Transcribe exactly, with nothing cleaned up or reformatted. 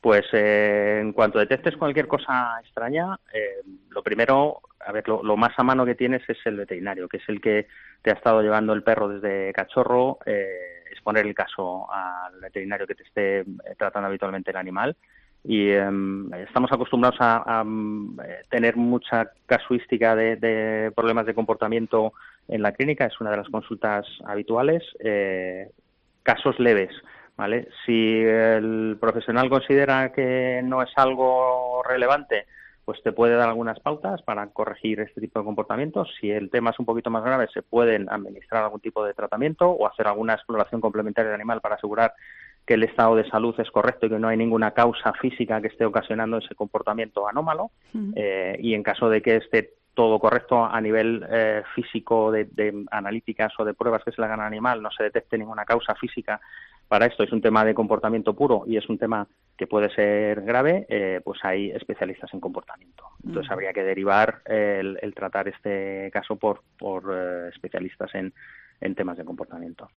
Pues eh, en cuanto detectes cualquier cosa extraña, eh, lo primero, a ver, lo, lo más a mano que tienes es el veterinario, que es el que te ha estado llevando el perro desde cachorro, eh, exponer el caso al veterinario que te esté eh, tratando habitualmente el animal. Y eh, estamos acostumbrados a, a eh, tener mucha casuística de, de problemas de comportamiento en la clínica, es una de las consultas habituales. Eh, casos leves. ¿Vale? Si el profesional considera que no es algo relevante, pues te puede dar algunas pautas para corregir este tipo de comportamientos. Si el tema es un poquito más grave, se pueden administrar algún tipo de tratamiento o hacer alguna exploración complementaria del animal para asegurar que el estado de salud es correcto y que no hay ninguna causa física que esté ocasionando ese comportamiento anómalo. Mm. Eh, y en caso de que esté todo correcto a nivel eh, físico de, de analíticas o de pruebas que se le hagan al animal, no se detecte ninguna causa física para esto, es un tema de comportamiento puro y es un tema que puede ser grave, eh, pues hay especialistas en comportamiento. Entonces Mm. habría que derivar eh, el, el tratar este caso por, por eh, especialistas en, en temas de comportamiento.